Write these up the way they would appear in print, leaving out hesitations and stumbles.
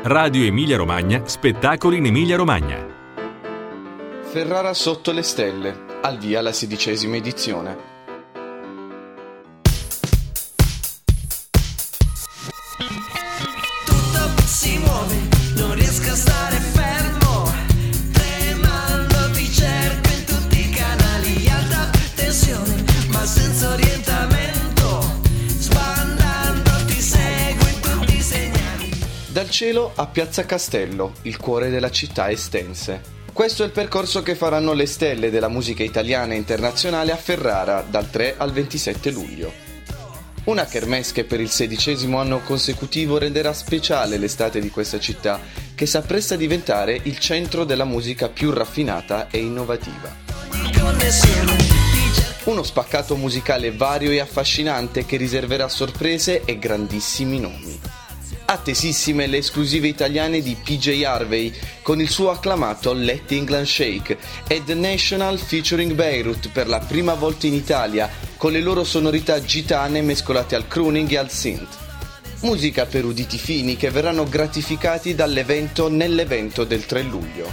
Radio Emilia Romagna, spettacoli in Emilia Romagna. Ferrara sotto le stelle, al via la 16ª edizione. Tutto si muove, non riesco a stare fermo, tremando ti cerco in tutti i canali, alta tensione ma senza orientamento, sbandando ti seguo in tutti i segnali. Dal cielo a Piazza Castello, il cuore della città estense. Questo è il percorso che faranno le stelle della musica italiana e internazionale a Ferrara dal 3 al 27 luglio. Una kermesse che per il 16° anno consecutivo renderà speciale l'estate di questa città, che si appresta a diventare il centro della musica più raffinata e innovativa. Uno spaccato musicale vario e affascinante che riserverà sorprese e grandissimi nomi. Attesissime le esclusive italiane di PJ Harvey con il suo acclamato Let England Shake e The National featuring Beirut per la prima volta in Italia con le loro sonorità gitane mescolate al crooning e al synth. Musica per uditi fini che verranno gratificati dall'evento nell'evento del 3 luglio.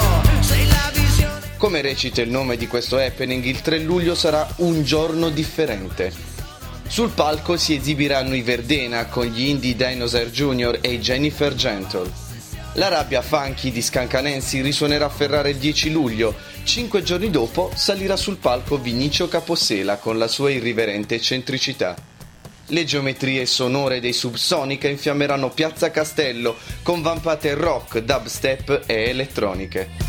Come recita il nome di questo happening, il 3 luglio sarà un giorno differente. Sul palco si esibiranno i Verdena con gli indie Dinosaur Jr. e Jennifer Gentle. La rabbia funky di Scancanensi risuonerà a Ferrara il 10 luglio. 5 giorni dopo salirà sul palco Vinicio Capossela con la sua irriverente eccentricità. Le geometrie sonore dei Subsonica infiammeranno Piazza Castello con vampate rock, dubstep e elettroniche.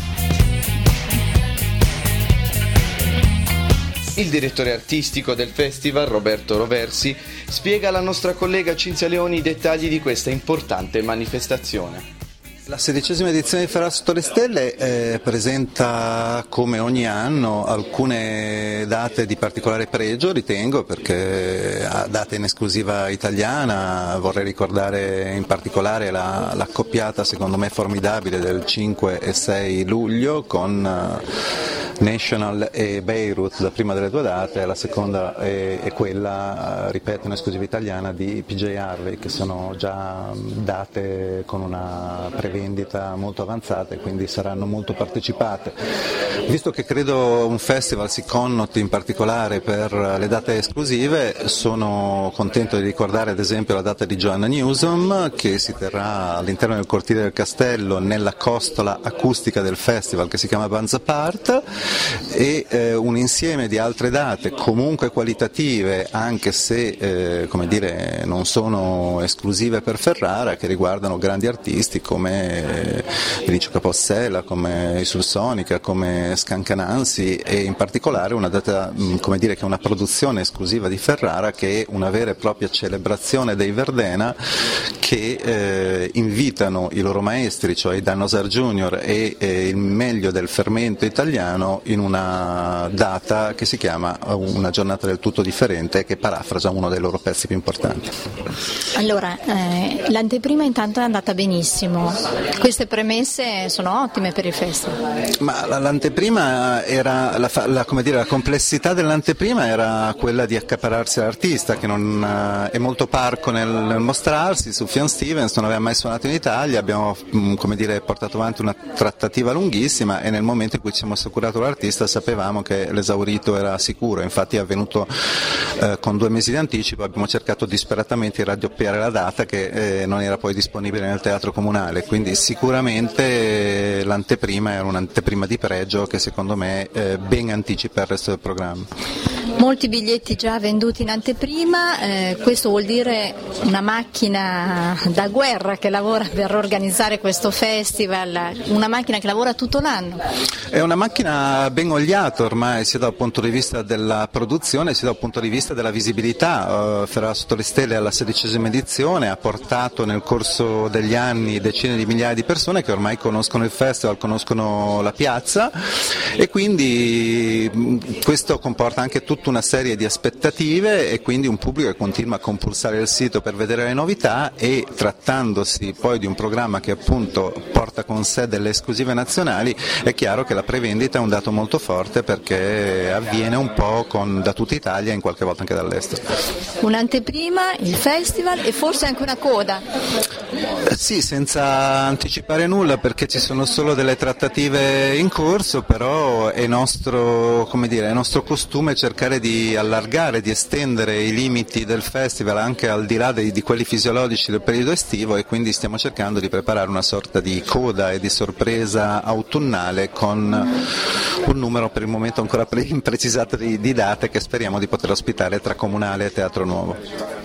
Il direttore artistico del festival, Roberto Roversi, spiega alla nostra collega Cinzia Leoni i dettagli di questa importante manifestazione. La 16ª edizione di Ferrara sotto le stelle presenta come ogni anno alcune date di particolare pregio, ritengo, perché ha date in esclusiva italiana. Vorrei ricordare in particolare l'accoppiata secondo me formidabile del 5 e 6 luglio con National e Beirut, la prima delle due date, la seconda è quella, ripeto, in esclusiva italiana di PJ Harvey, che sono già date con una vendita molto avanzata e quindi saranno molto partecipate. Visto che credo un festival si connoti in particolare per le date esclusive, sono contento di ricordare ad esempio la data di Joanna Newsom, che si terrà all'interno del cortile del castello nella costola acustica del festival che si chiama Bands Apart, e un insieme di altre date comunque qualitative, anche se non sono esclusive per Ferrara, che riguardano grandi artisti come Vinicio Capossela, come i Subsonica, come Scancanansi, e in particolare una data che è una produzione esclusiva di Ferrara, che è una vera e propria celebrazione dei Verdena, che invitano i loro maestri, cioè i Dinosaur Jr. e il meglio del fermento italiano, in una data che si chiama Una giornata del tutto differente, che parafrasa uno dei loro pezzi più importanti. Allora, l'anteprima intanto è andata benissimo. Queste premesse sono ottime per il festival. Ma l'anteprima era la complessità dell'anteprima era quella di accaparrarsi l'artista, che non è molto parco nel mostrarsi. Sufjan Stevens non aveva mai suonato in Italia, abbiamo portato avanti una trattativa lunghissima, e nel momento in cui ci siamo assicurato l'artista sapevamo che l'esaurito era sicuro. Infatti è avvenuto con 2 mesi di anticipo. Abbiamo cercato disperatamente di raddoppiare la data, che non era poi disponibile nel teatro comunale, quindi sicuramente l'anteprima era un'anteprima di pregio che secondo me ben anticipa il resto del programma. Molti biglietti già venduti in anteprima, questo vuol dire una macchina da guerra che lavora per organizzare questo festival, una macchina che lavora tutto l'anno. È una macchina ben oliata ormai, sia dal punto di vista della produzione sia dal punto di vista della visibilità. Ferrara sotto le stelle alla 16ª edizione ha portato nel corso degli anni decine di migliaia di persone che ormai conoscono il festival, conoscono la piazza, e quindi questo comporta anche tutta una serie di aspettative e quindi un pubblico che continua a compulsare il sito per vedere le novità, e trattandosi poi di un programma che appunto porta con sé delle esclusive nazionali, è chiaro che la prevendita è un dato molto forte, perché avviene un po' da tutta Italia e in qualche volta anche dall'estero. Un'anteprima, il festival e forse anche una coda. Sì, senza anticipare nulla, perché ci sono solo delle trattative in corso, però è nostro costume cercare di allargare, di estendere i limiti del festival anche al di là di quelli fisiologici del periodo estivo, e quindi stiamo cercando di preparare una sorta di coda e di sorpresa autunnale con un numero per il momento ancora imprecisato di date che speriamo di poter ospitare tra Comunale e Teatro Nuovo.